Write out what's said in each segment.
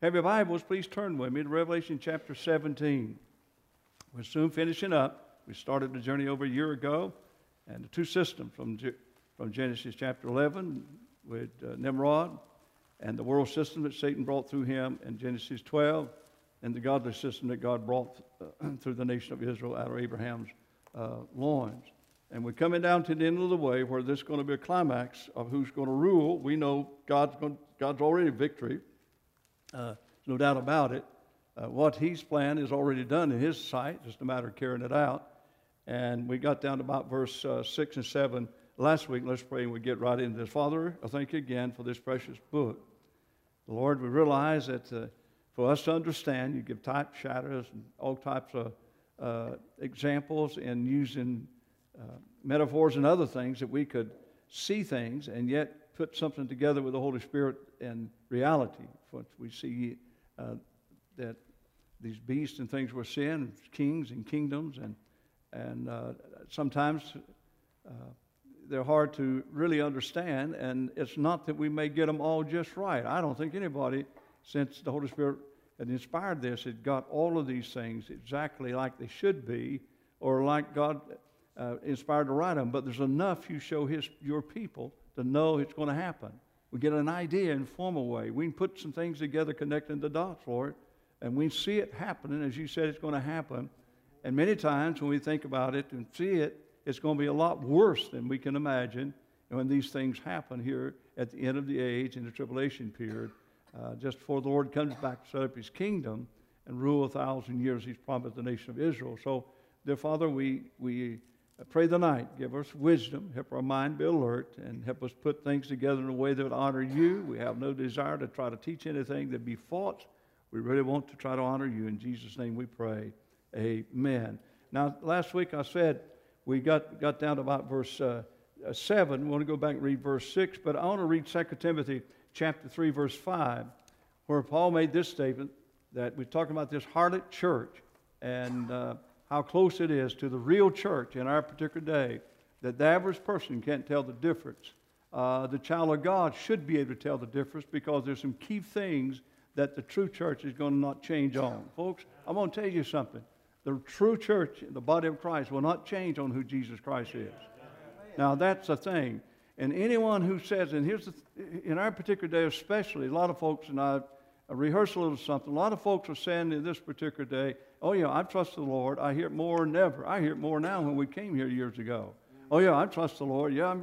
Have your Bibles, please turn with me to Revelation chapter 17. We're soon finishing up. We started the journey over a year ago, and the two systems from Genesis chapter 11 with Nimrod, and the world system that Satan brought through him in Genesis 12, and the godly system that God brought through the nation of Israel out of Abraham's loins. And we're coming down to the end of the way where there's going to be a climax of who's going to rule. We know God's already victory. No doubt about it. What He's planned is already done in His sight, just a matter of carrying it out. And we got down to about verse 6 and 7 last week. Let's pray and we get right into this. Father, I thank you again for this precious book. Lord, we realize that for us to understand, you give type shadows and all types of examples and using metaphors and other things that we could see things and yet put something together with the Holy Spirit and reality. For we see that these beasts and things we're seeing, kings and kingdoms, and sometimes they're hard to really understand, and it's not that we may get them all just right. I don't think anybody, since the Holy Spirit had inspired this, had got all of these things exactly like they should be, or like God inspired to write them. But there's enough you show your people to know it's going to happen. We get an idea in a formal way. We can put some things together connecting the dots, Lord, and we see it happening as you said it's going to happen. And many times when we think about it and see it, it's going to be a lot worse than we can imagine when these things happen here at the end of the age in the tribulation period, just before the Lord comes back to set up His kingdom and rule 1,000 years He's promised the nation of Israel. So, dear Father, we pray tonight, give us wisdom, help our mind be alert, and help us put things together in a way that would honor you. We have no desire to try to teach anything that be false. We really want to try to honor you. In Jesus' name we pray. Amen. Now, last week I said we got down to about verse 7. We want to go back and read verse 6, but I want to read 2 Timothy chapter 3, verse 5, where Paul made this statement that we're talking about this harlot church and how close it is to the real church in our particular day, that the average person can't tell the difference. The child of God should be able to tell the difference because there's some key things that the true church is going to not change on. Folks, I'm going to tell you something. The true church, the body of Christ, will not change on who Jesus Christ is. Now, that's the thing. And anyone who says, and in our particular day especially, a lot of folks, and I rehearse a little something, a lot of folks are saying in this particular day, oh yeah, I trust the Lord. I hear it more than ever. I hear it more now when we came here years ago. Oh yeah, I trust the Lord. Yeah,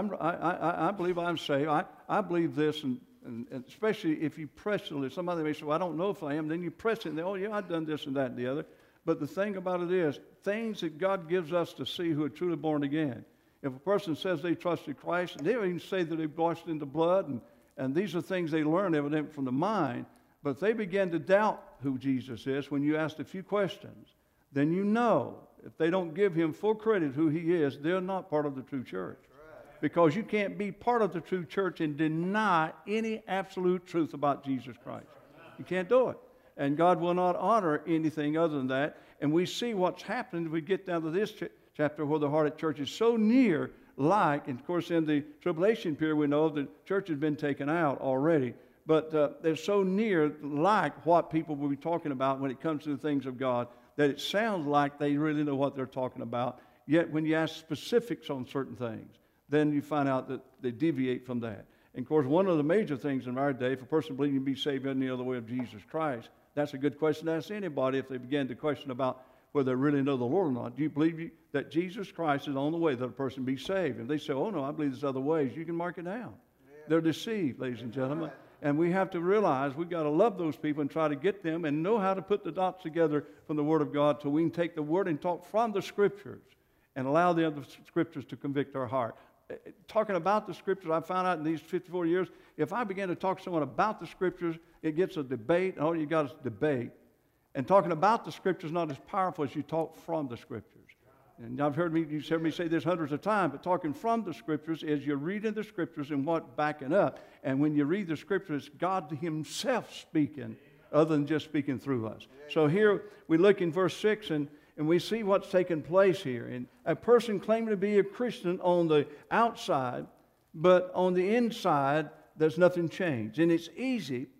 I believe I'm saved. I believe this, and especially if you press it, somebody may say, well, I don't know if I am. Then you press it, and oh yeah, I've done this and that and the other. But the thing about it is, things that God gives us to see who are truly born again. If a person says they trusted Christ, and they don't even say that they've washed in the blood, and these are things they learn evident from the mind, but they begin to doubt who Jesus is when you ask a few questions, then you know if they don't give Him full credit who He is, they're not part of the true church. Because you can't be part of the true church and deny any absolute truth about Jesus Christ. You can't do it. And God will not honor anything other than that. And we see what's happening if we get down to this chapter where the harlot church is so near like, and of course in the tribulation period we know the church has been taken out already. But they're so near like what people will be talking about when it comes to the things of God that it sounds like they really know what they're talking about. Yet when you ask specifics on certain things, then you find out that they deviate from that. And of course, one of the major things in our day, if a person believes to be saved in the other way of Jesus Christ, that's a good question to ask anybody if they begin to question about whether they really know the Lord or not. Do you believe that Jesus Christ is the only way that a person be saved? If they say, oh no, I believe there's other ways, you can mark it down. Yeah. They're deceived, ladies and gentlemen. And we have to realize we've got to love those people and try to get them and know how to put the dots together from the Word of God so we can take the Word and talk from the Scriptures and allow the other Scriptures to convict our heart. Talking about the Scriptures, I found out in these 54 years, if I begin to talk to someone about the Scriptures, it gets a debate, and all you got is debate. And talking about the Scriptures is not as powerful as you talk from the Scriptures. And you've heard me say this hundreds of times, but talking from the Scriptures is you're reading the Scriptures and what backing up. And when you read the Scriptures, God Himself speaking, other than just speaking through us. So here we look in verse 6 and we see what's taking place here. And a person claiming to be a Christian on the outside, but on the inside, there's nothing changed. And it's easy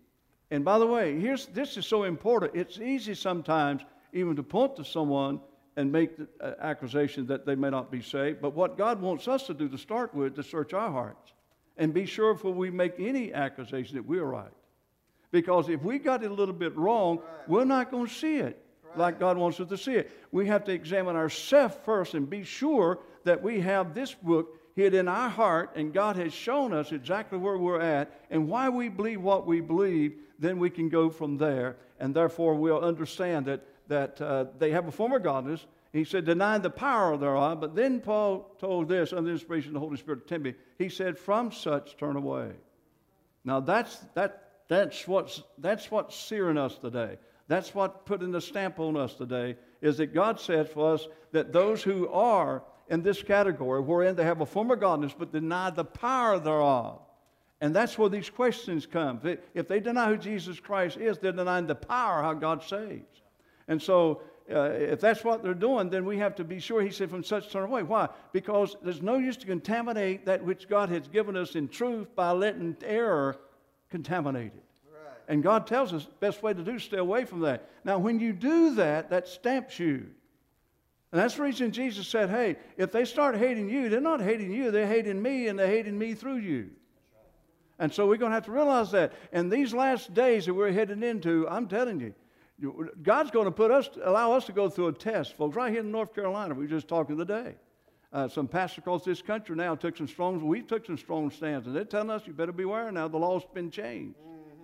And by the way, this is so important. It's easy sometimes even to point to someone and make the accusation that they may not be saved. But what God wants us to do to start with, to search our hearts and be sure before we make any accusation that we're right. Because if we got it a little bit wrong, we're not going to see it like God wants us to see it. We have to examine ourselves first and be sure that we have this book hid in our heart, and God has shown us exactly where we're at and why we believe what we believe. Then we can go from there, and therefore we'll understand that they have a form of godliness. He said, denying the power thereof. But then Paul told this under the inspiration of the Holy Spirit to Timothy. He said, from such turn away. Now that's what's searing us today. That's what putting the stamp on us today, is that God said for us that those who are in this category, wherein they have a form of godliness but deny the power thereof. And that's where these questions come. If they deny who Jesus Christ is, they're denying the power how God saves. And so if that's what they're doing, then we have to be sure. He said, from such turn away. Why? Because there's no use to contaminate that which God has given us in truth by letting error contaminate it. Right. And God tells us the best way to do is stay away from that. Now, when you do that, that stamps you. And that's the reason Jesus said, hey, if they start hating you, they're not hating you, they're hating me, and they're hating me through you. And so we're going to have to realize that. And these last days that we're heading into, I'm telling you, God's going to allow us to go through a test, folks. Right here in North Carolina, we were just talking today. Some pastors across this country now took some strong stands, and they're telling us you better beware now. The law's been changed,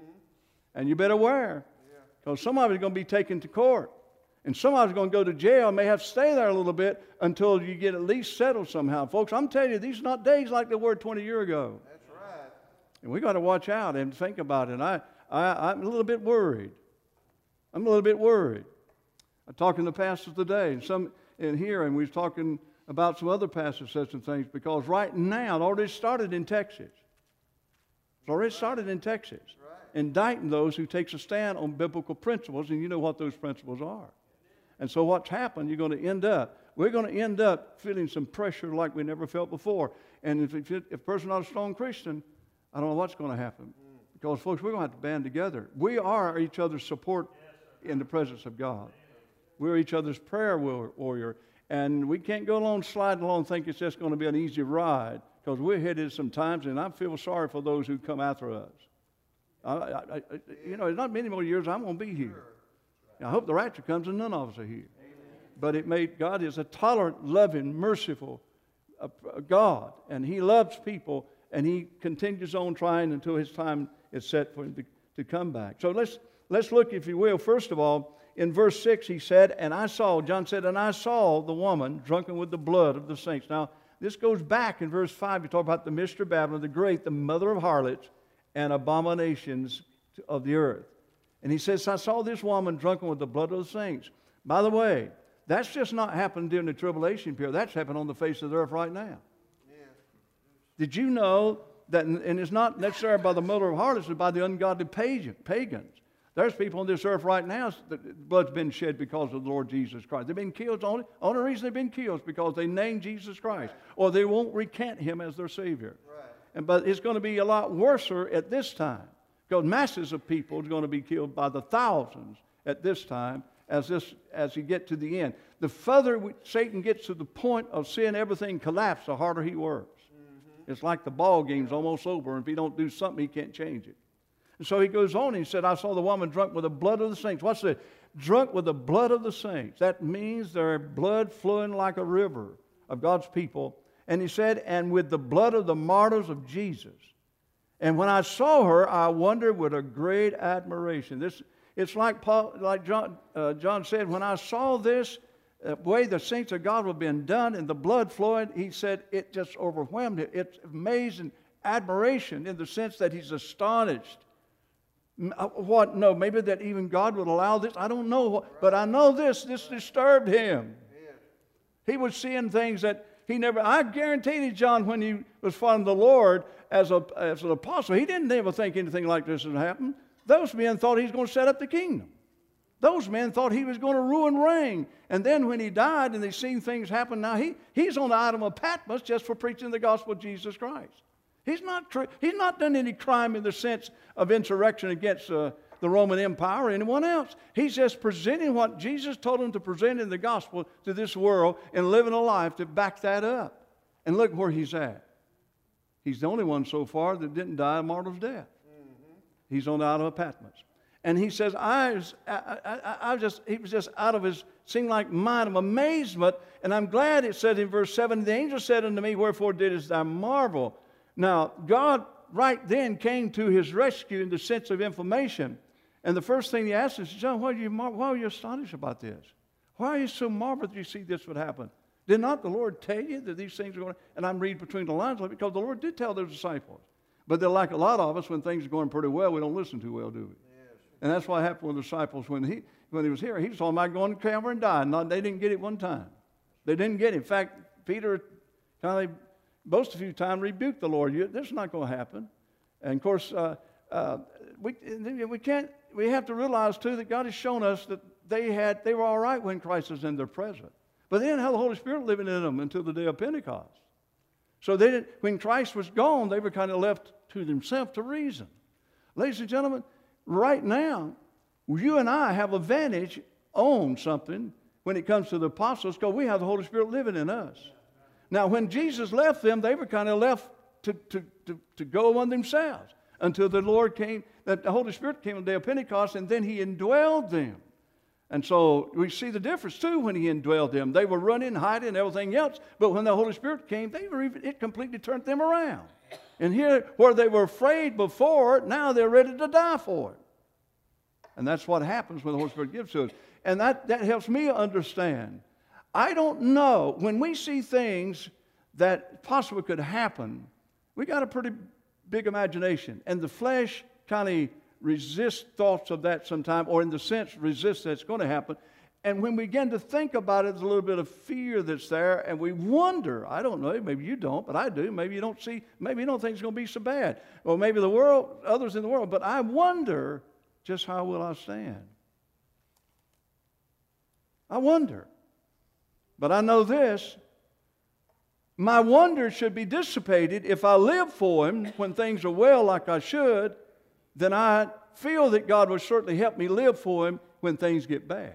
and you better beware, because some of it is going to be taken to court, and some of it is going to go to jail. May have to stay there a little bit until you get at least settled somehow, folks. I'm telling you, these are not days like they were 20 years ago. That's right. And we got to watch out and think about it. And I'm a little bit worried. I'm a little bit worried. I talked to the pastors today, and some in here, and we was talking about some other pastors said some things, because right now it already started in Texas. It's already started in Texas, indicting those who takes a stand on biblical principles, and you know what those principles are. And so what's happened, we're going to end up feeling some pressure like we never felt before. And if a person's not a strong Christian, I don't know what's going to happen. Because, folks, we're going to have to band together. We are each other's support in the presence of God. We're each other's prayer warrior. And we can't go along sliding along and think it's just going to be an easy ride, because we're headed sometimes, and I feel sorry for those who come after us. There's not many more years I'm going to be here. I hope the rapture comes and none of us are here. But God is a tolerant, loving, merciful God, and He loves people, and He continues on trying until His time is set for Him to come back. So let's look, if you will, first of all, in verse 6 he said, John said, and I saw the woman drunken with the blood of the saints. Now, this goes back in verse 5. You talk about the mystery of Babylon, the great, the mother of harlots and abominations of the earth. And he says, I saw this woman drunken with the blood of the saints. By the way, that's just not happened during the tribulation period. That's happened on the face of the earth right now. Yeah. Did you know that, and it's not necessarily by the mother of harlots, it's by the ungodly pagans. There's people on this earth right now that blood's been shed because of the Lord Jesus Christ. They've been killed. The only reason they've been killed is because they named Jesus Christ, or they won't recant Him as their Savior. Right. But it's going to be a lot worse at this time, because masses of people are going to be killed by the thousands at this time as you get to the end. The further Satan gets to the point of seeing everything collapse, the harder he works. Mm-hmm. It's like the ball game's almost over, and if he don't do something, he can't change it. And so he goes on, and he said, I saw the woman drunk with the blood of the saints. What's that? Drunk with the blood of the saints. That means their blood flowing like a river of God's people. And he said, and with the blood of the martyrs of Jesus. And when I saw her, I wondered with a great admiration. It's like John said, when I saw this way the saints of God were being done and the blood flowing, he said it just overwhelmed him. It's amazing admiration in the sense that he's astonished. Maybe that even God would allow this. I don't know. But I know this disturbed him. He was seeing things that he never. I guarantee you, John, when he was following the Lord as an apostle, he didn't ever think anything like this would happen. Those men thought he was going to set up the kingdom. Those men thought he was going to rule and reign. And then when he died and they seen things happen, now he's on the island of Patmos just for preaching the gospel of Jesus Christ. He's not done any crime in the sense of insurrection against the Roman Empire or anyone else. He's just presenting what Jesus told him to present in the gospel to this world and living a life to back that up. And look where he's at. He's the only one so far that didn't die a martyr's death. He's on the Isle of Patmos. And he says, he was just out of his, seemed like mind of amazement. And I'm glad it said in verse 7, the angel said unto me, wherefore didst thou marvel? Now, God right then came to his rescue in the sense of information. And the first thing he asked is, John, why are you astonished about this? Why are you so marveled that you see this would happen? Did not the Lord tell you that these things are going to, and I'm reading between the lines, because the Lord did tell those disciples. But they're like a lot of us, when things are going pretty well, we don't listen too well, do we? Yes. And that's what happened with the disciples when he was here. He was talking about going to Calvary and dying. They didn't get it one time. They didn't get it. In fact, Peter kind of boasted a few times, rebuked the Lord. This is not going to happen. And of course, we have to realize too that God has shown us that they were all right when Christ was in their presence. But they didn't have the Holy Spirit living in them until the day of Pentecost. So when Christ was gone, they were kind of left to themselves to reason. Ladies and gentlemen, right now, you and I have advantage on something when it comes to the apostles, because we have the Holy Spirit living in us. Now, when Jesus left them, they were kind of left to go on themselves until the Lord came, that the Holy Spirit came on the day of Pentecost, and then he indwelled them. And so we see the difference too when he indwelled them. They were running, hiding, and everything else, but when the Holy Spirit came, it completely turned them around. And here, where they were afraid before, now they're ready to die for it. And that's what happens when the Holy Spirit gives to us. And that helps me understand. I don't know, when we see things that possibly could happen, we got a pretty big imagination. And the flesh kind of resists thoughts of that sometime, or in the sense resists that's going to happen. And when we begin to think about it, there's a little bit of fear that's there, and we wonder, I don't know, maybe you don't, but I do. Maybe you don't think it's going to be so bad. Or maybe the world, others in the world, but I wonder, just how will I stand? I wonder. But I know this, my wonder should be dissipated if I live for him when things are well like I should. Then I feel that God will certainly help me live for him when things get bad.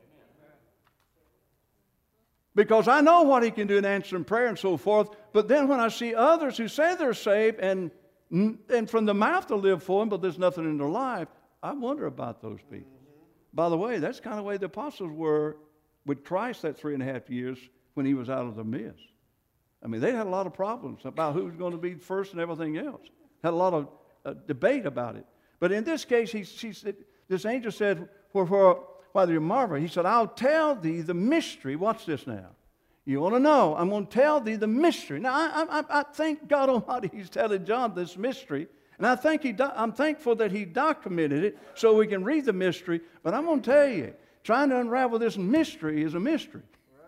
Because I know what he can do in answering prayer and so forth, but then when I see others who say they're saved and from the mouth to live for him, but there's nothing in their life, I wonder about those people. By the way, that's kind of the way the apostles were with Christ that 3.5 years when he was out of the midst. I mean, they had a lot of problems about who was going to be first and everything else. Had a lot of debate about it. But in this case, this angel said, whether you marvel, he said, I'll tell thee the mystery. Watch this now. You want to know? I'm going to tell thee the mystery. Now, I thank God Almighty he's telling John this mystery. And I'm thankful that he documented it so we can read the mystery. But I'm going to tell you, trying to unravel this mystery is a mystery.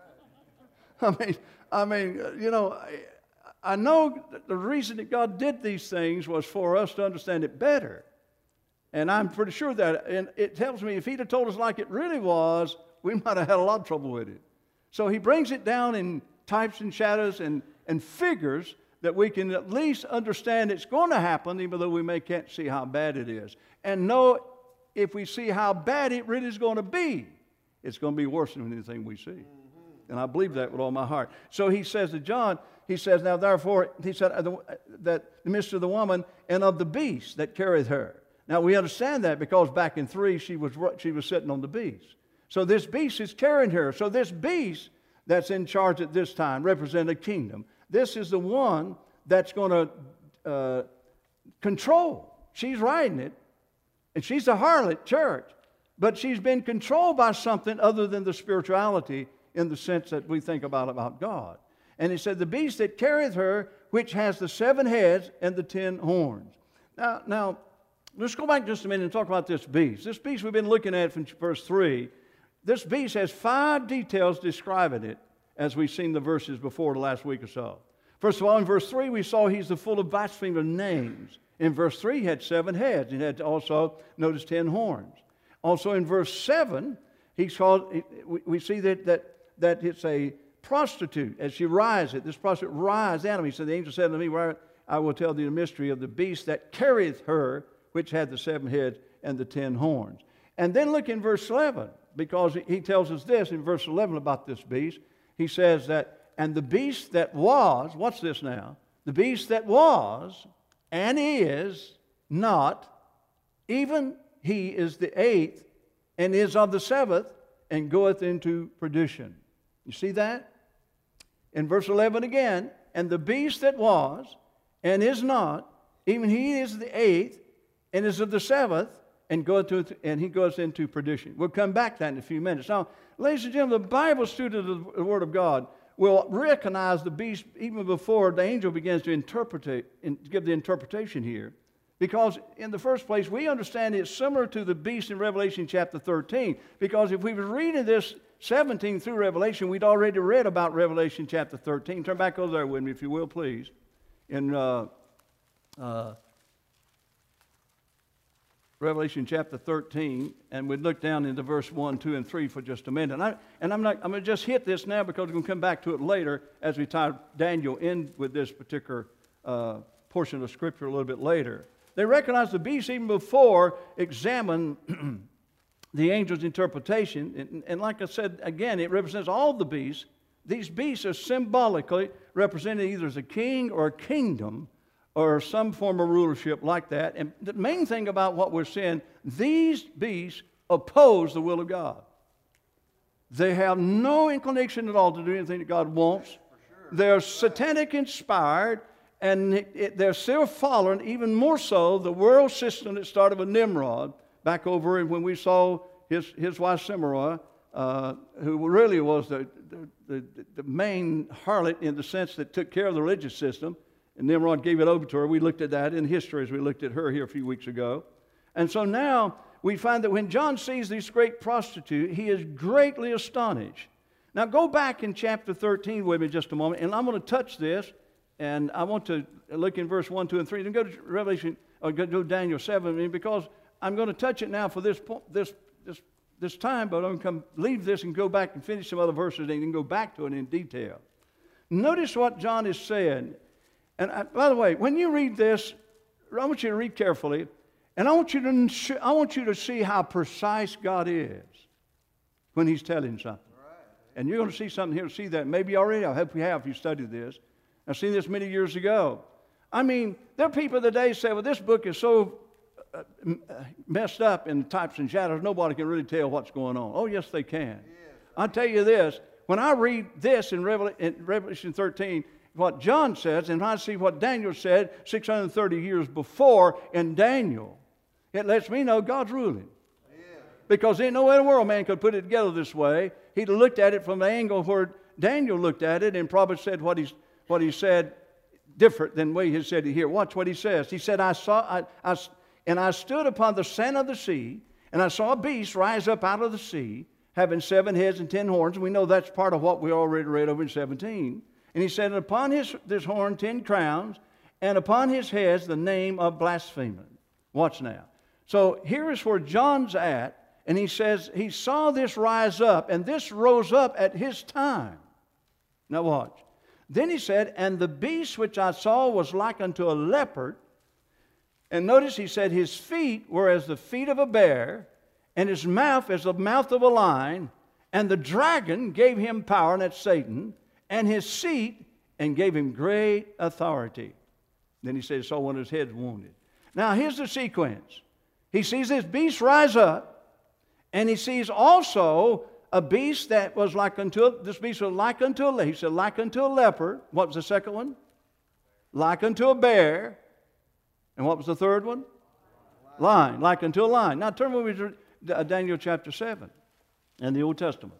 Right. I mean, you know, I know that the reason that God did these things was for us to understand it better. And I'm pretty sure that, and it tells me if he'd have told us like it really was, we might have had a lot of trouble with it. So he brings it down in types and shadows and figures that we can at least understand it's going to happen, even though we can't see how bad it is. And know if we see how bad it really is going to be, it's going to be worse than anything we see. And I believe that with all my heart. So he says to John, he says, now therefore, he said, that the mystery of the woman and of the beast that carrieth her. Now we understand that because back in 3, she was sitting on the beast. So this beast is carrying her. So this beast that's in charge at this time represents a kingdom. This is the one that's going to control. She's riding it, and she's the harlot church. But she's been controlled by something other than the spirituality in the sense that we think about God. And he said, the beast that carrieth her, which has the 7 heads and the 10 horns. Now, let's go back just a minute and talk about this beast. This beast we've been looking at from verse 3. This beast has 5 details describing it as we've seen the verses before the last week or so. First of all, in verse 3, we saw he's the full of blasphemous names. In verse 3, he had 7 heads. He had also, notice, 10 horns. Also in verse 7, we see that it's a prostitute. As she rises, this prostitute rises out of me. So the angel said to me, I will tell thee the mystery of the beast that carrieth her, which had the 7 heads and the 10 horns. And then look in verse 11, because he tells us this in verse 11 about this beast. He says that, and the beast that was, what's this now? The beast that was and is not, even he is the 8th and is of the 7th and goeth into perdition. You see that? In verse 11 again, and the beast that was and is not, even he is the 8th and is of the 7th and he goes into perdition. We'll come back to that in a few minutes. Now, ladies and gentlemen, the Bible student of the Word of God will recognize the beast even before the angel begins to give the interpretation here. Because in the first place, we understand it's similar to the beast in Revelation chapter 13. Because if we were reading this 17 through Revelation, we'd already read about Revelation chapter 13. Turn back over there with me, if you will, please. In Revelation chapter 13, and we'd look down into verse 1, 2, and 3 for just a minute. I'm going to just hit this now because we're going to come back to it later as we tie Daniel in with this particular portion of Scripture a little bit later. They recognized the beast even before examine the angel's interpretation. And like I said, again, it represents all the beasts. These beasts are symbolically represented either as a king or a kingdom or some form of rulership like that. And the main thing about what we're seeing, these beasts oppose the will of God. They have no inclination at all to do anything that God wants. Sure. They're satanic inspired, and they're still following, even more so, the world system that started with Nimrod, back over when we saw his wife Simurah, who really was the main harlot in the sense that took care of the religious system. And Nimrod gave it over to her. We looked at that in history as we looked at her here a few weeks ago. And so now we find that when John sees this great prostitute, he is greatly astonished. Now go back in chapter 13 with me just a moment, and I'm going to touch this, and I want to look in verse 1, 2, and 3. Then go to Revelation, or go to Daniel 7, because I'm going to touch it now for this time, but I'm going to leave this and go back and finish some other verses and then go back to it in detail. Notice what John is saying. And by the way, when you read this, I want you to read carefully, and I want you to see how precise God is when He's telling something. Right. And you're going to see something here, see that. Maybe already, I hope you have if you studied this. I've seen this many years ago. I mean, there are people today say, well, this book is so messed up in types and shadows, nobody can really tell what's going on. Oh, yes, they can. Yes. I'll tell you this. When I read this in Revelation 13, what John says, and I see what Daniel said 630 years before in Daniel, it lets me know God's ruling. Yeah. Because ain't no way in the world man could put it together this way. He'd have looked at it from the angle where Daniel looked at it and probably said what he said different than the way he said it here. Watch what he says. He said, I stood upon the sand of the sea, and I saw a beast rise up out of the sea, having 7 heads and 10 horns. And we know that's part of what we already read over in 17. And he said, upon this horn 10 crowns, and upon his heads the name of blasphemy. Watch now. So here is where John's at, and he says he saw this rise up, and this rose up at his time. Now watch. Then he said, and the beast which I saw was like unto a leopard. And notice he said his feet were as the feet of a bear, and his mouth as the mouth of a lion. And the dragon gave him power, and that's Satan, and his seat, and gave him great authority. Then he said, saw one of his heads wounded. Now here's the sequence. He sees this beast rise up, and he sees also a beast that was like unto, this beast was like unto a, he said, like unto a leopard. What was the second one? Like unto a bear. And what was the third one? Lion, like unto a lion. Now turn with me to Daniel chapter 7 in the Old Testament.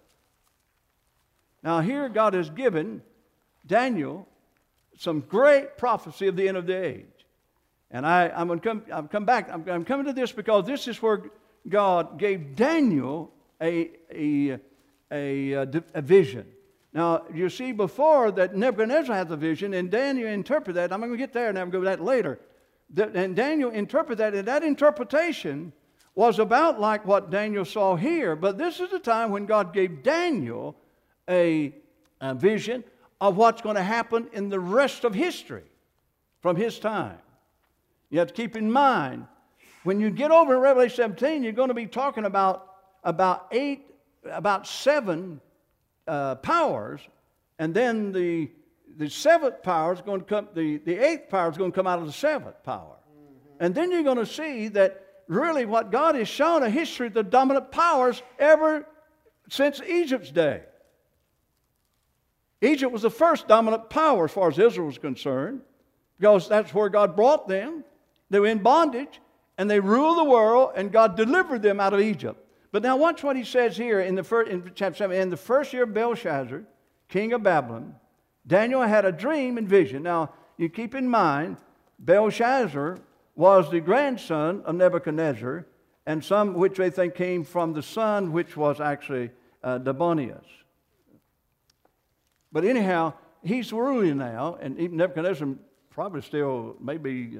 Now here God has given Daniel some great prophecy of the end of the age. And I'm coming to this because this is where God gave Daniel a vision. Now, you see before that Nebuchadnezzar had the vision, and Daniel interpreted that. I'm going to get there, and I'm going to go to that later. And Daniel interpreted that, and that interpretation was about like what Daniel saw here. But this is the time when God gave Daniel a vision of what's going to happen in the rest of history from his time. You have to keep in mind, when you get over in Revelation 17, you're going to be talking about seven powers, and then the seventh power is going to come. The eighth power is going to come out of the seventh power, and then you're going to see that really what God has shown a history of the dominant powers ever since Egypt's day. Egypt was the first dominant power as far as Israel was concerned, because that's where God brought them. They were in bondage, and they ruled the world, and God delivered them out of Egypt. But now watch what he says here in chapter 7. In the first year of Belshazzar, king of Babylon, Daniel had a dream and vision. Now, you keep in mind, Belshazzar was the grandson of Nebuchadnezzar, and some which they think came from the son, which was actually Nabonidus. But anyhow, he's ruling now, and even Nebuchadnezzar probably still maybe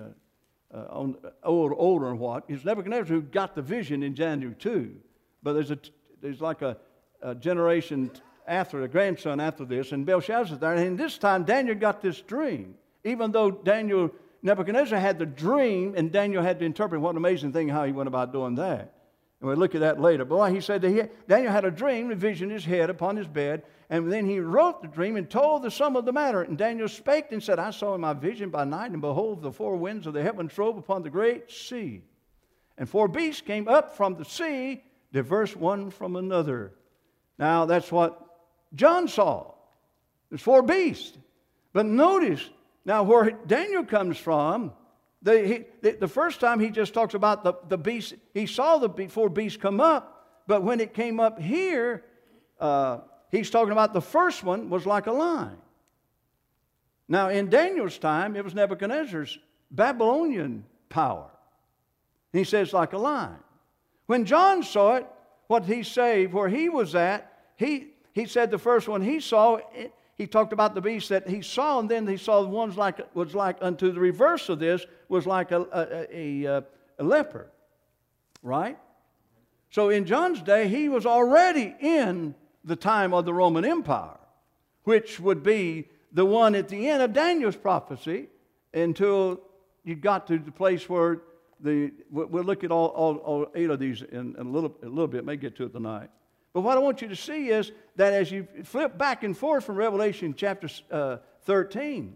older and what. It's Nebuchadnezzar who got the vision in Daniel 2. But there's like a generation after, a grandson after this, and Belshazzar's there. And this time Daniel got this dream. Even though Nebuchadnezzar had the dream, and Daniel had to interpret. What an amazing thing how he went about doing that. And we'll look at that later. But he said that Daniel had a dream, a vision in his head upon his bed, and then he wrote the dream and told the sum of the matter. And Daniel spake and said, I saw in my vision by night, and behold, the four winds of the heavens drove upon the great sea. And four beasts came up from the sea, diverse one from another. Now, that's what John saw. There's four beasts. But notice, now where Daniel comes from, the first time he just talks about the beast. He saw the four beasts come up, but when it came up here, he's talking about the first one was like a lion. Now, in Daniel's time, it was Nebuchadnezzar's Babylonian power. He says like a lion. When John saw it, what he said, where he was at, he said the first one he saw, he talked about the beast that he saw, and then he saw the ones was like unto the reverse of this, was like a leopard. Right? So in John's day, he was already in the time of the Roman Empire, which would be the one at the end of Daniel's prophecy, until you got to the place where we'll look at all 8 of these in a little bit, may get to it tonight. But what I want you to see is that as you flip back and forth from Revelation chapter 13,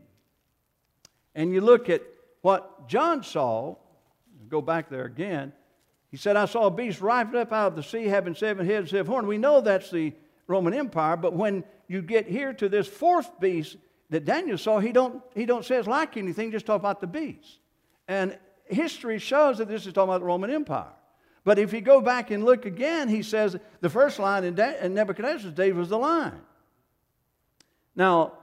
and you look at what John saw, go back there again, he said, I saw a beast rising up out of the sea, having 7 heads and 7 horns. We know that's the Roman Empire, but when you get here to this fourth beast that Daniel saw, he don't say it's like anything, just talk about the beast. And history shows that this is talking about the Roman Empire. But if you go back and look again, he says the first line in Nebuchadnezzar's day was the lion. Now,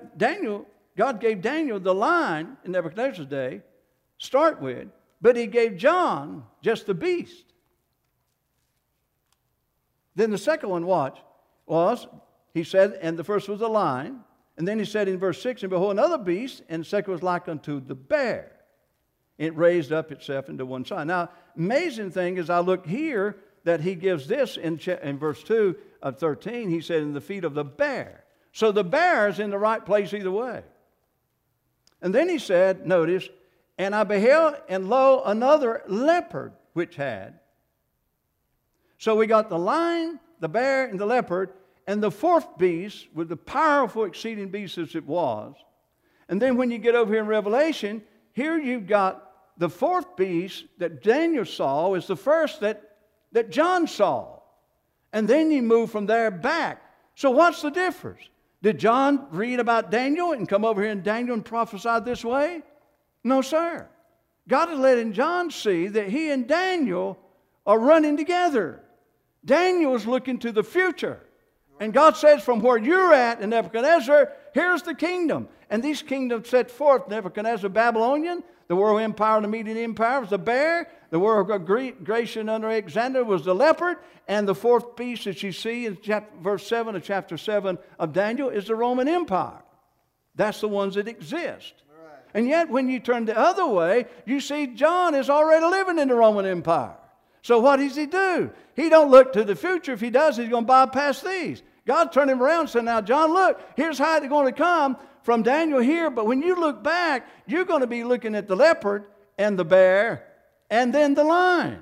God gave Daniel the lion in Nebuchadnezzar's day, start with, but he gave John just the beast. Then the second one, he said, and the first was the lion. And then he said in verse 6, and behold, another beast, and the second was like unto the bear. It raised up itself into one side. Now, amazing thing is I look here that he gives this in verse 2 of 13. He said, in the feet of the bear. So the bear is in the right place either way. And then he said, notice, and I beheld, and lo, another leopard which had. So we got the lion, the bear, and the leopard, and the fourth beast with the powerful exceeding beast as it was. And then when you get over here in Revelation, here you've got the fourth beast that Daniel saw is the first that John saw. And then you move from there back. So what's the difference? Did John read about Daniel and come over here in Daniel and prophesy this way? No, sir. God is letting John see that he and Daniel are running together. Daniel is looking to the future. And God says, from where you're at in Nebuchadnezzar, here's the kingdom. And these kingdoms set forth, Nebuchadnezzar, Babylonian, the world empire, the Median empire was the bear, the world of Grecian under Alexander was the leopard, and the fourth beast that you see in verse 7 of chapter 7 of Daniel is the Roman Empire. That's the ones that exist. Right. And yet when you turn the other way, you see John is already living in the Roman Empire. So what does he do? He don't look to the future. If he does, he's going to bypass these. God turned him around and said, now, John, look, here's how it's going to come from Daniel here. But when you look back, you're going to be looking at the leopard and the bear and then the lion.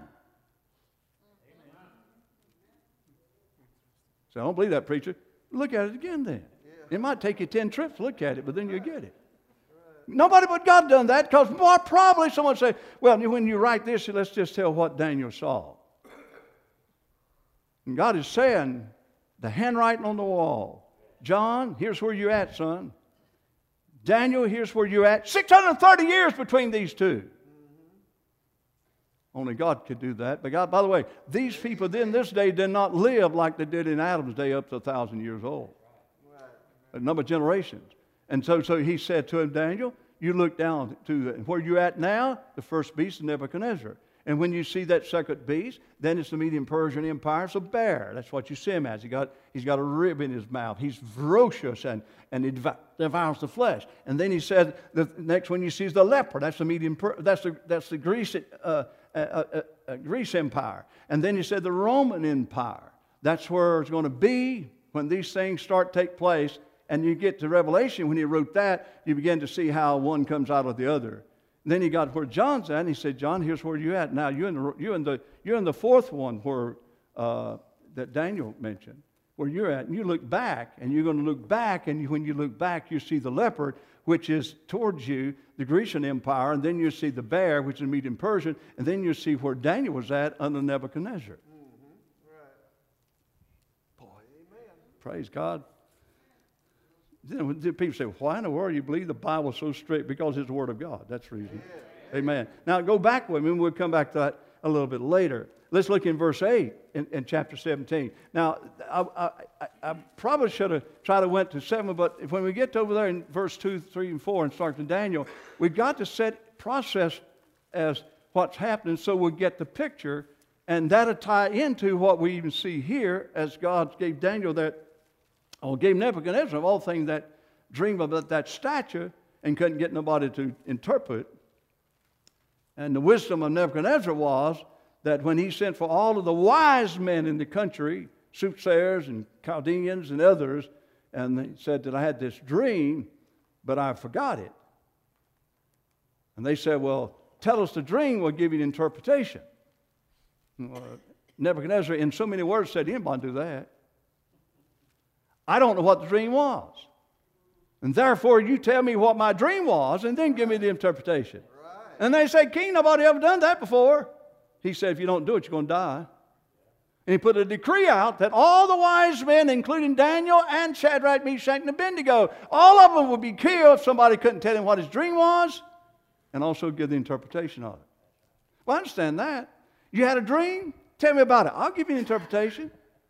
So I don't believe that, preacher. Look at it again then. It might take you 10 trips to look at it, but then you'll get it. Nobody but God done that, because more probably someone say, well, when you write this, let's just tell what Daniel saw. And God is saying, the handwriting on the wall. John, here's where you're at, son. Daniel, here's where you're at. 630 years between these two. Only God could do that. But God, by the way, these people then this day did not live like they did in Adam's day up to 1,000 years old. A number of generations. And so he said to him, Daniel, you look down to where you're at now, the first beast is Nebuchadnezzar. And when you see that second beast, then it's the Median-Persian Empire. It's a bear. That's what you see him as. He's got a rib in his mouth. He's ferocious and he devours the flesh. And then he said the next one you see is the leopard. That's the that's the Greece Empire. And then he said the Roman Empire. That's where it's going to be when these things start to take place. And you get to Revelation, when he wrote that, you begin to see how one comes out of the other. And then he got where John's at, and he said, John, here's where you're at. Now, you're in the fourth one where that Daniel mentioned, where you're at. And you look back, and you're going to look back, and when you look back, you see the leopard, which is towards you, the Grecian Empire, and then you see the bear, which is Median-Persian, and then you see where Daniel was at under Nebuchadnezzar. Mm-hmm. Right. Boy, amen. Praise God. Then people say, why in the world do you believe the Bible is so strict? Because it's the Word of God. That's the reason. Amen. Now, go back with me, and we'll come back to that a little bit later. Let's look in verse 8 in chapter 17. Now, I probably should have tried to went to 7, but when we get to over there in verse 2, 3, and 4 and start to Daniel, we've got to set process as what's happening so we'll get the picture, and that'll tie into what we even see here as God gave Daniel that, or gave Nebuchadnezzar of all things that dream about that statue and couldn't get nobody to interpret. And the wisdom of Nebuchadnezzar was that when he sent for all of the wise men in the country, soothsayers and Chaldeans and others, and they said that I had this dream, but I forgot it. And they said, well, tell us the dream, we'll give you the interpretation. Nebuchadnezzar, in so many words, said, anybody do that. I don't know what the dream was. And therefore, you tell me what my dream was, and then give me the interpretation. Right. And they said, King, nobody ever done that before. He said, if you don't do it, you're going to die. And he put a decree out that all the wise men, including Daniel and Shadrach, Meshach, and Abednego, all of them would be killed if somebody couldn't tell him what his dream was and also give the interpretation of it. Well, I understand that. You had a dream? Tell me about it. I'll give you an interpretation.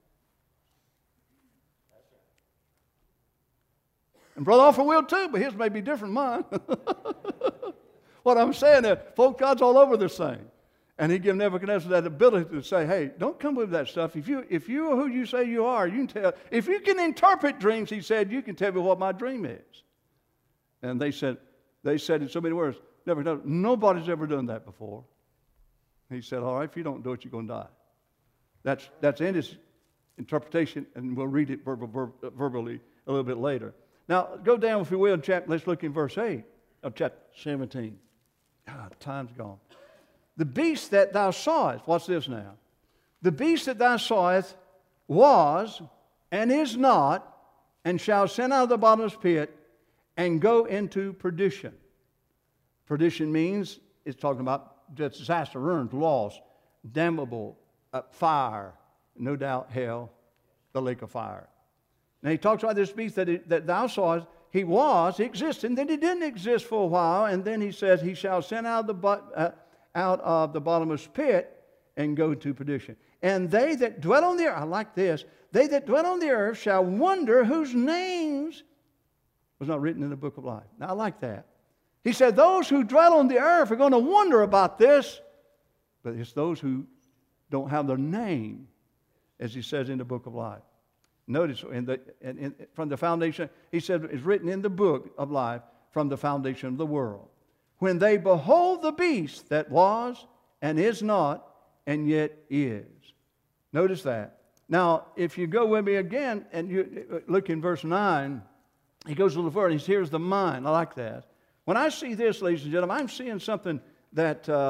And Brother Offer will too, but his may be different than mine. What I'm saying is, folk gods all over this thing. And he gave Nebuchadnezzar that ability to say, hey, don't come with that stuff. If you are who you say you are, you can tell. If you can interpret dreams, he said, you can tell me what my dream is. And they said in so many words, Nebuchadnezzar, nobody's ever done that before. He said, all right, if you don't do it, you're going to die. That's in his interpretation, and we'll read it verbally a little bit later. Now, go down, if you will, let's look in verse 8 of chapter 17. Time's gone. The beast that thou sawest, what's this now? The beast that thou sawest was and is not, and shall ascend out of the bottomless pit and go into perdition. Perdition means, it's talking about disaster, ruin, loss, damnable, fire, no doubt hell, the lake of fire. Now he talks about this beast that thou sawest. He existed, and then he didn't exist for a while, and then he says, he shall ascend out of the bottomless pit and go to perdition. And they that dwell on the earth, I like this, they that dwell on the earth shall wonder whose names was not written in the book of life. Now I like that. He said those who dwell on the earth are going to wonder about this, but it's those who don't have their name, as he says in the book of life. Notice, from the foundation, he said, it's written in the book of life from the foundation of the world. When they behold the beast that was and is not and yet is. Notice that. Now, if you go with me again and you look in verse 9, he goes a little further. Here's the mind. I like that. When I see this, ladies and gentlemen, I'm seeing something that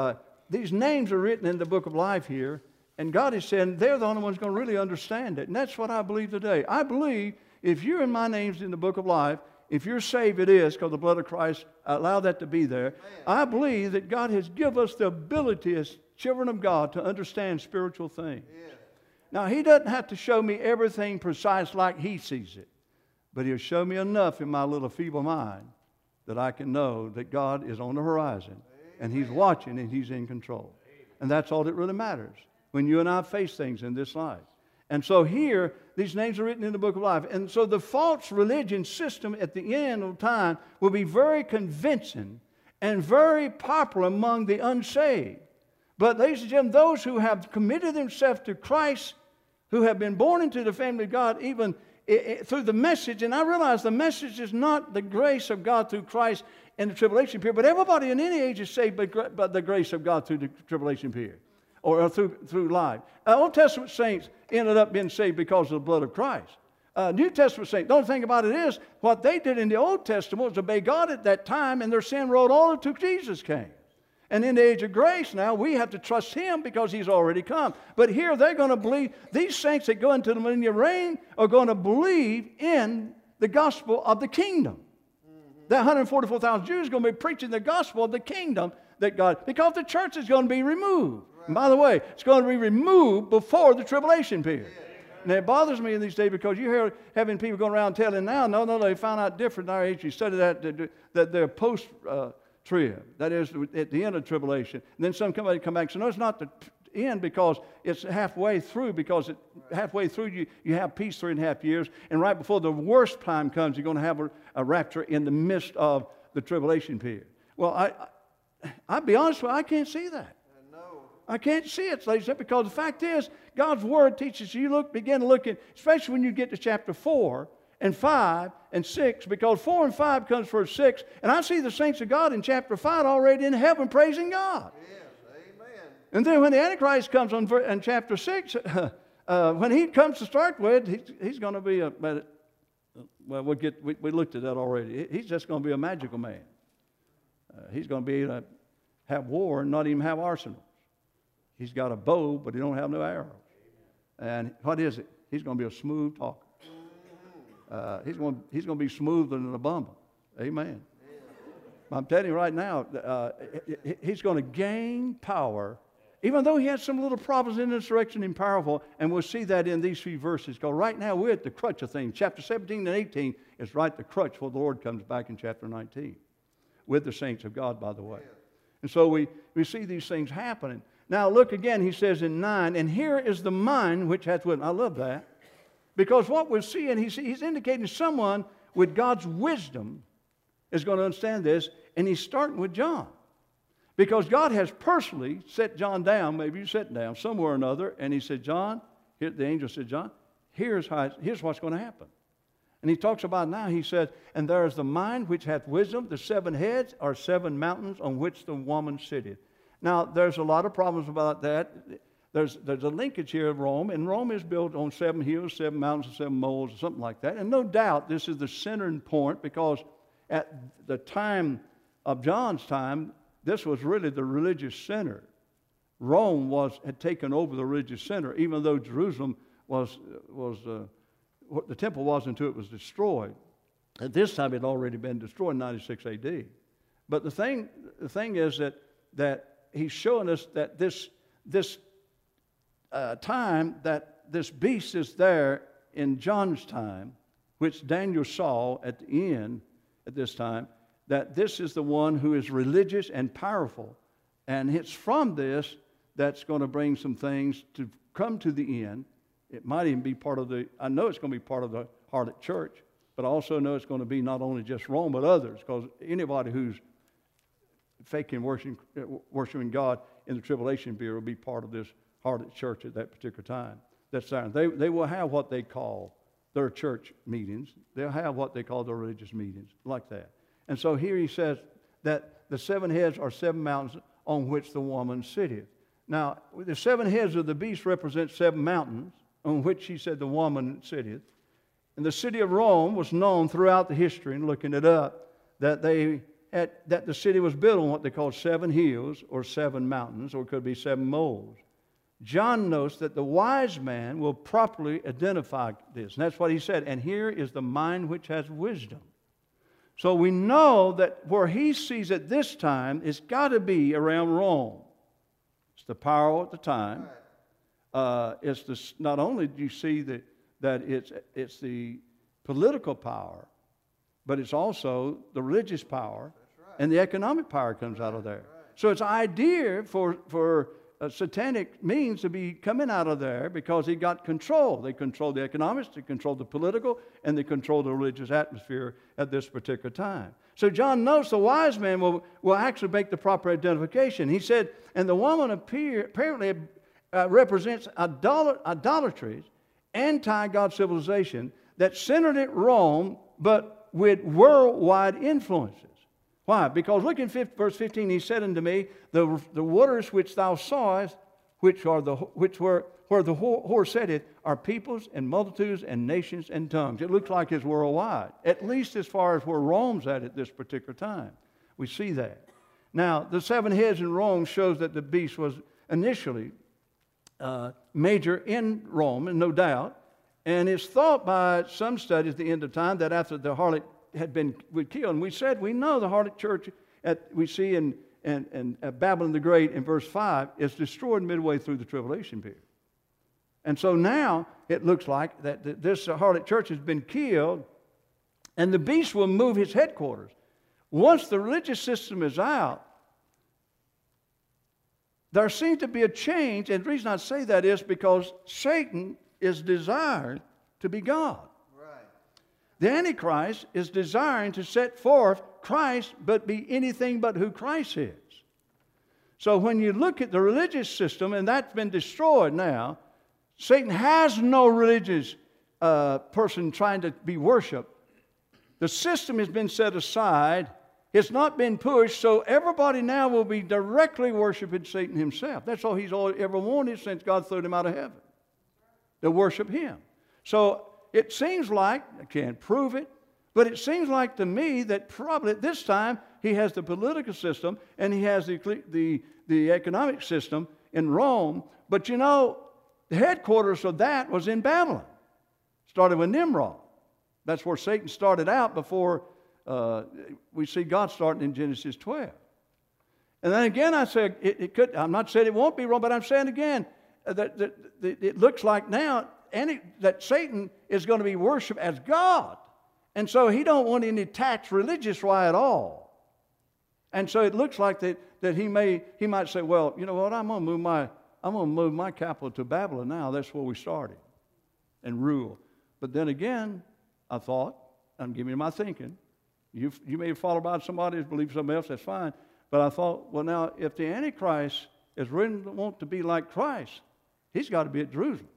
these names are written in the book of life here, and God is saying they're the only ones going to really understand it. And that's what I believe today. I believe if you and my name's in the book of life, if you're saved, it is, because the blood of Christ allowed that to be there. I believe that God has given us the ability as children of God to understand spiritual things. Now, He doesn't have to show me everything precise like He sees it, but He'll show me enough in my little feeble mind that I can know that God is on the horizon, and He's watching, and He's in control. And that's all that really matters when you and I face things in this life. And so here, these names are written in the book of life. And so the false religion system at the end of time will be very convincing and very popular among the unsaved. But ladies and gentlemen, those who have committed themselves to Christ, who have been born into the family of God, even through the message, and I realize the message is not the grace of God through Christ in the tribulation period, but everybody in any age is saved by the grace of God through the tribulation period, or through life. Old Testament saints ended up being saved because of the blood of Christ. New Testament saints, the only thing about it is, what they did in the Old Testament was obey God at that time, and their sin rolled on until Jesus came. And in the age of grace now, we have to trust Him because He's already come. But here they're going to believe, these saints that go into the millennial reign are going to believe in the gospel of the kingdom. That 144,000 Jews are going to be preaching the gospel of the kingdom that God, because the church is going to be removed. And by the way, it's going to be removed before the tribulation period. Now, it bothers me in these days because you hear having people going around telling now, no, they found out different in our age. You study that they're post-trib. That is, at the end of tribulation. And then somebody come back and say, no, it's not the end because it's halfway through, because halfway through you have peace 3.5 years, and right before the worst time comes, you're going to have a rapture in the midst of the tribulation period. Well, I'll be honest with you, I can't see that. I can't see it, ladies and gentlemen, because the fact is, God's Word teaches you begin to look at, especially when you get to chapter 4 and 5 and 6, because 4 and 5 comes first 6, and I see the saints of God in chapter 5 already in heaven praising God. Yes, amen. And then when the Antichrist comes in chapter 6, when he comes to start with, he's going to be we looked at that already. He's just going to be a magical man. He's going to have war and not even have arsenals. He's got a bow, but he don't have no arrows. And what is it? He's going to be a smooth talker. He's going to be smoother than a bumble. Amen. I'm telling you right now, he's going to gain power, even though he has some little problems in this direction and powerful, and we'll see that in these few verses. Because right now we're at the crutch of things. Chapter 17 and 18 is right the crutch before the Lord comes back in chapter 19. With the saints of God, by the way. And so we see these things happening. Now look again, he says in 9, and here is the mind which hath wisdom. I love that. Because what we're seeing, he's indicating someone with God's wisdom is going to understand this, and he's starting with John. Because God has personally set John down, maybe you set him down somewhere or another, and he said, John, the angel said, John, here's what's going to happen. And he talks about now, he said, and there is the mind which hath wisdom, the 7 heads are 7 mountains on which the woman sitteth. Now, there's a lot of problems about that. There's a linkage here of Rome, and Rome is built on 7 hills, 7 mountains, and 7 moles, or something like that. And no doubt this is the centering point, because at the time of John's time, this was really the religious center. Rome had taken over the religious center, even though Jerusalem was the temple was until it was destroyed. At this time, it had already been destroyed in 96 A.D. But the thing is that he's showing us that this time that this beast is there in John's time, which Daniel saw at the end at this time, that this is the one who is religious and powerful. And it's from this that's going to bring some things to come to the end. It might even be I know it's going to be part of the harlot church, but I also know it's going to be not only just Rome, but others, because anybody who's faking worshiping God in the tribulation period will be part of this harlot church at that particular time. That's there. They will have what they call their church meetings. They'll have what they call their religious meetings, like that. And so here he says that the 7 heads are 7 mountains on which the woman sitteth. Now, the 7 heads of the beast represent 7 mountains on which he said the woman sitteth. And the city of Rome was known throughout the history, and looking it up, that they that the city was built on what they call 7 hills or 7 mountains, or it could be 7 moles, John notes that the wise man will properly identify this. And that's what he said. And here is the mind which has wisdom. So we know that where he sees at this time, it's got to be around Rome. It's the power at the time. Not only do you see that it's the political power, but it's also the religious power, and the economic power comes out of there. So it's idea for satanic means to be coming out of there, because he got control. They control the economics, they control the political, and they control the religious atmosphere at this particular time. So John notes the wise man will actually make the proper identification. He said, and the woman apparently represents idolatries, anti-God civilization that centered at Rome, but with worldwide influences. Why? Because look in verse 15, he said unto me, the waters which thou sawest, where the whore sitteth, are peoples and multitudes and nations and tongues. It looks like it's worldwide, at least as far as where Rome's at this particular time. We see that. Now, the 7 heads in Rome shows that the beast was initially major in Rome, and no doubt. And it's thought by some studies at the end of time that after the harlot had been killed, and we know the harlot church we see in Babylon the Great in verse 5 is destroyed midway through the tribulation period. And so now it looks like that this harlot church has been killed, and the beast will move his headquarters. Once the religious system is out, there seems to be a change, and the reason I say that is because Satan is desired to be God. The Antichrist is desiring to set forth Christ, but be anything but who Christ is. So when you look at the religious system, and that's been destroyed now, Satan has no religious person trying to be worshiped. The system has been set aside. It's not been pushed, so everybody now will be directly worshiping Satan himself. That's all he's ever wanted since God threw him out of heaven, to worship him. So it seems like, I can't prove it, but it seems like to me that probably at this time he has the political system and he has the economic system in Rome. But you know, the headquarters of that was in Babylon. Started with Nimrod. That's where Satan started out before we see God starting in Genesis 12. And then again I say, it could, I'm not saying it won't be wrong, but I'm saying again that it looks like now that Satan is going to be worshipped as God. And so he don't want any tax religious right at all. And so it looks like that he might say, well, you know what, I'm going to move my capital to Babylon now. That's where we started, and rule. But then again, I thought, I'm giving you my thinking. You may follow by somebody who believes something else, that's fine. But I thought, well, now, if the Antichrist is really want to be like Christ, he's got to be at Jerusalem.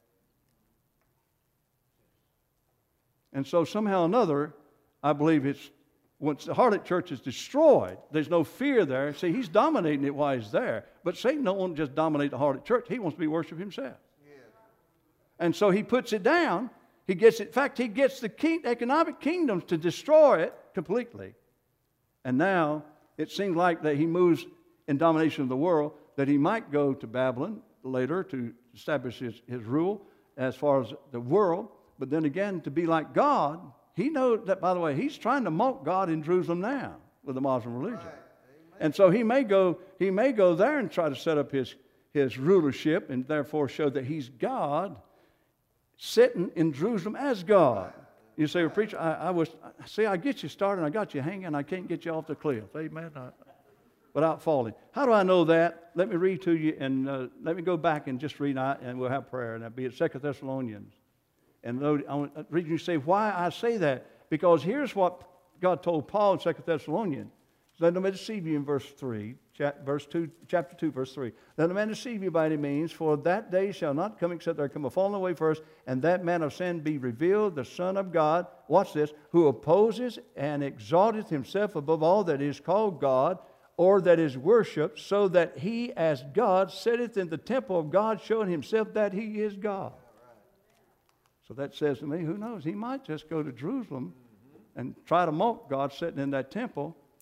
And so somehow or another, I believe it's, once the harlot church is destroyed, there's no fear there. See, he's dominating it while he's there. But Satan don't want to just dominate the harlot church. He wants to be worshipped himself. Yeah. And so he puts it down. He gets the economic kingdoms to destroy it completely. And now it seems like that he moves in domination of the world, that he might go to Babylon later to establish his rule as far as the world. But then again, to be like God, he knows that, by the way, he's trying to mock God in Jerusalem now with the Muslim religion. Right. And so he may go there and try to set up his rulership and therefore show that he's God sitting in Jerusalem as God. You say, well, preacher, I get you started, I got you hanging, I can't get you off the cliff. Amen. Without falling. How do I know that? Let me read to you, and let me go back and just read, and we'll have prayer, and that'll be at 2 Thessalonians. And the reason you say why I say that, because here's what God told Paul in 2 Thessalonians. Let no man deceive you in chapter 2, verse 3. Let no man deceive you by any means, for that day shall not come except there come a falling away first, and that man of sin be revealed, the Son of God, watch this, who opposes and exalteth himself above all that is called God, or that is worshipped, so that he as God sitteth in the temple of God, showing himself that he is God. So that says to me, who knows? He might just go to Jerusalem and try to mock God sitting in that temple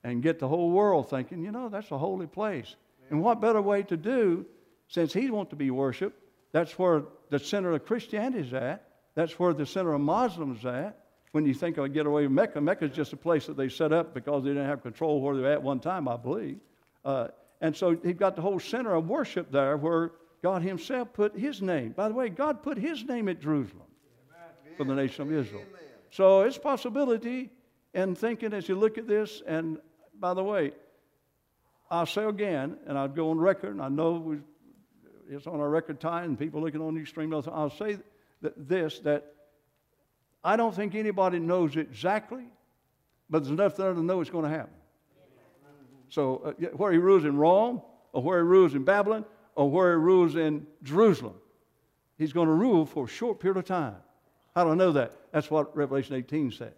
and get the whole world thinking, you know, that's a holy place. And what better way to do, since he wants to be worshiped, that's where the center of Christianity is at. That's where the center of Muslims is at. When you think of get away from Mecca, Mecca is just a place that they set up because they didn't have control where they were at one time, I believe. And so he's got the whole center of worship there where God himself put his name. By the way, God put his name at Jerusalem for the nation of Israel. So it's a possibility, and thinking as you look at this, and by the way, I'll say again, and I'll go on record, and I know it's on our record time, and people looking on these stream, I'll say that I don't think anybody knows exactly, but there's enough there to know it's going to happen. So where he rules in Rome, or where he rules in Babylon, or where he rules in Jerusalem, he's going to rule for a short period of time. How do I know that? That's what Revelation 18 says.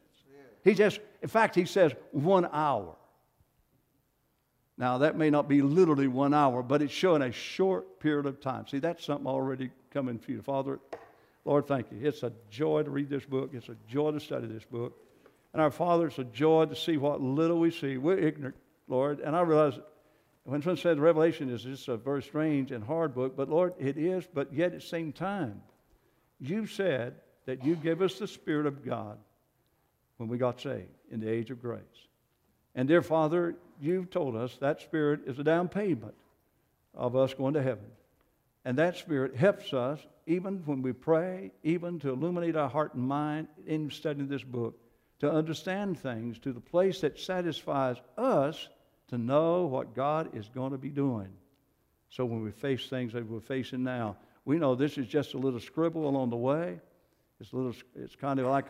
In fact, he says 1 hour. Now, that may not be literally 1 hour, but it's showing a short period of time. See, that's something already coming for you. Father, Lord, thank you. It's a joy to read this book. It's a joy to study this book. And our Father, it's a joy to see what little we see. We're ignorant, Lord. And I realize when someone says Revelation is just a very strange and hard book, but Lord, it is, but yet at the same time, you said that you give us the Spirit of God when we got saved in the age of grace. And dear Father, you've told us that Spirit is a down payment of us going to heaven. And that Spirit helps us even when we pray, even to illuminate our heart and mind in studying this book, to understand things to the place that satisfies us to know what God is going to be doing. So when we face things that we're facing now, we know this is just a little scribble along the way. It's kind of like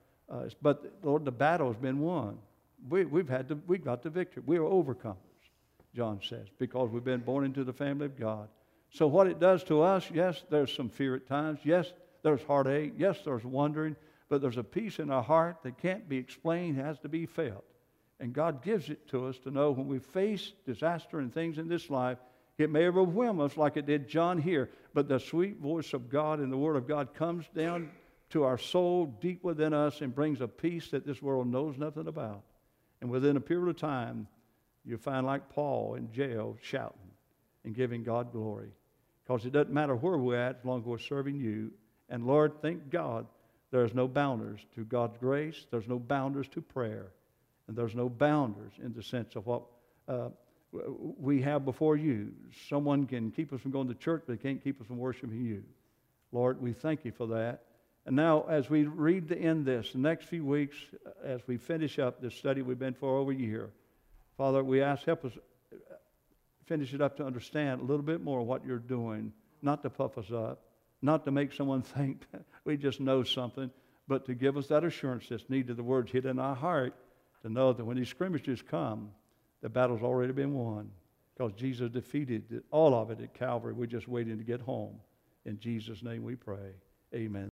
but Lord, the battle has been won. We got the victory. We are overcomers, John says, because we've been born into the family of God. So what it does to us, yes, there's some fear at times. Yes, there's heartache. Yes, there's wondering. But there's a peace in our heart that can't be explained, has to be felt. And God gives it to us to know when we face disaster and things in this life, it may overwhelm us like it did John here, but the sweet voice of God and the Word of God comes down to our soul deep within us and brings a peace that this world knows nothing about. And within a period of time, you find like Paul in jail shouting and giving God glory. Because it doesn't matter where we're at as long as we're serving you. And Lord, thank God, there's no boundaries to God's grace. There's no boundaries to prayer. And there's no boundaries in the sense of what we have before you. Someone can keep us from going to church, but they can't keep us from worshiping you. Lord, we thank you for that. And now, as we read the end this, the next few weeks, as we finish up this study we've been for over a year, Father, we ask, help us finish it up to understand a little bit more what you're doing, not to puff us up, not to make someone think we just know something, but to give us that assurance that's needed, the words hid in our heart, to know that when these scrimmages come, the battle's already been won, because Jesus defeated all of it at Calvary. We're just waiting to get home. In Jesus' name we pray. Amen.